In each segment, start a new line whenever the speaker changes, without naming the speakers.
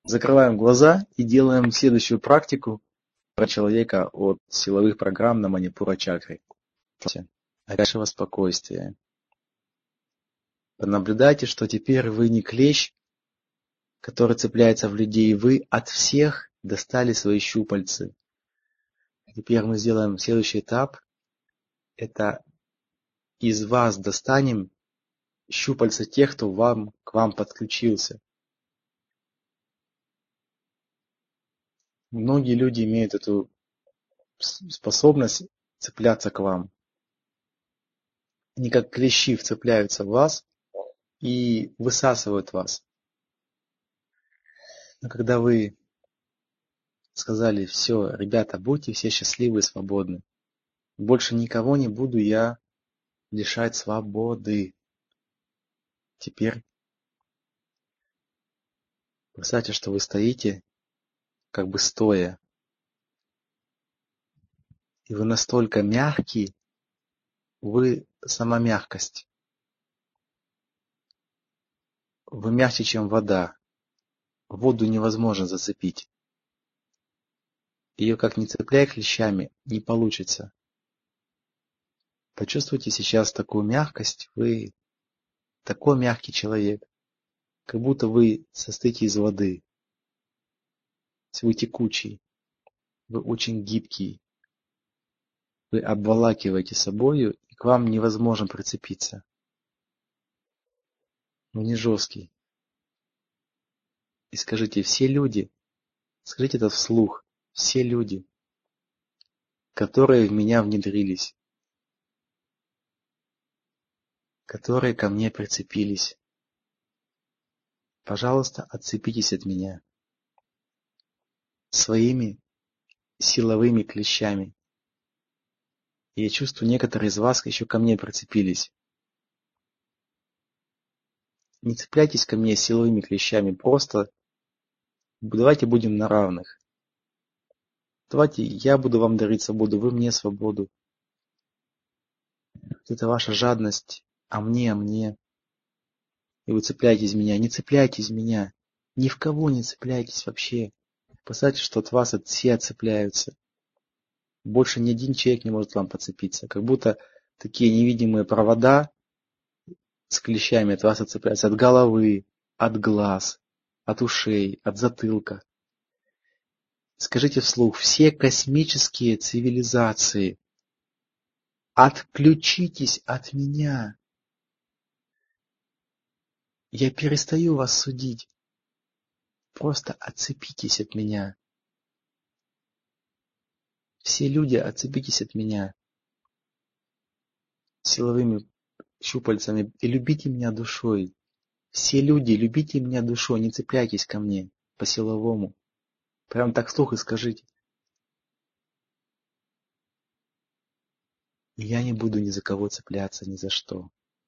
Закрываем глаза и делаем следующую практику про человека от силовых программ на манипура чакре. Опять спокойствие. Понаблюдайте, что теперь вы не клещ, который цепляется в людей, вы от всех достали свои щупальцы. Теперь мы сделаем следующий этап. Это из вас достанем щупальца тех, кто к вам подключился. Многие люди имеют эту способность цепляться к вам. Они как клещи вцепляются в вас и высасывают вас. Но когда вы сказали: все, ребята, будьте все счастливы и свободны, больше никого не буду я лишать свободы. Теперь представьте, что вы стоите, как бы стоя, и вы настолько мягкий, вы сама мягкость. Вы мягче, чем вода. Воду невозможно зацепить. Ее как ни цепляй клещами, не получится. Почувствуйте сейчас такую мягкость, вы такой мягкий человек, как будто вы состоите из воды. Вы текучий, вы очень гибкий, вы обволакиваете собою, и к вам невозможно прицепиться. Вы не жесткий. И скажите: все люди, скажите это вслух, все люди, которые в меня внедрились, которые ко мне прицепились, пожалуйста, отцепитесь от меня своими силовыми клещами. И я чувствую, некоторые из вас еще ко мне прицепились. Не цепляйтесь ко мне силовыми клещами, просто давайте будем на равных. Давайте я буду вам дарить свободу, вы мне свободу. Это ваша жадность, а мне. И вы цепляетесь в меня. Не цепляйтесь в меня. Ни в кого не цепляйтесь вообще. Представьте, что от вас все отцепляются. Больше ни один человек не может к вам подцепиться. Как будто такие невидимые провода с клещами от вас отцепляются. От головы, от глаз, от ушей, от затылка. Скажите вслух: все космические цивилизации, отключитесь от меня. Я перестаю вас судить. Просто отцепитесь от меня. Все люди, отцепитесь от меня силовыми щупальцами и любите меня душой. Все люди, любите меня душой, не цепляйтесь ко мне по-силовому. Прям так вслух и скажите. Я не буду ни за кого цепляться, ни за что.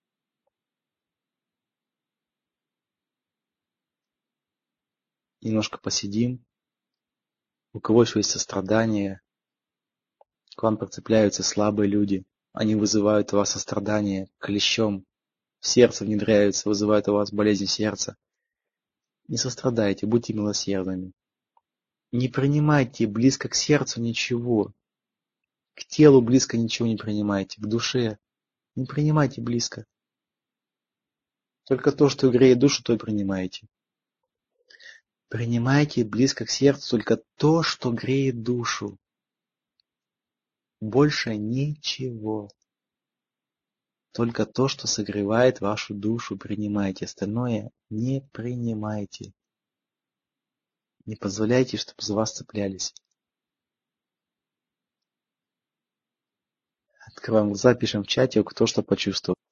Немножко посидим. У кого еще есть сострадание, к вам подцепляются слабые люди. Они вызывают у вас сострадание клещом. В сердце внедряются, вызывают у вас болезнь сердца. Не сострадайте, будьте милосердными. Не принимайте близко к сердцу ничего. К телу близко ничего не принимайте. К душе не принимайте близко. Только то, что греет душу, то и принимайте. Принимайте близко к сердцу только то, что греет душу. Больше ничего. Только то, что согревает вашу душу, принимайте. Остальное не принимайте. Не позволяйте, чтобы за вас цеплялись. Открываем глаза, пишем в чате, кто что почувствовал.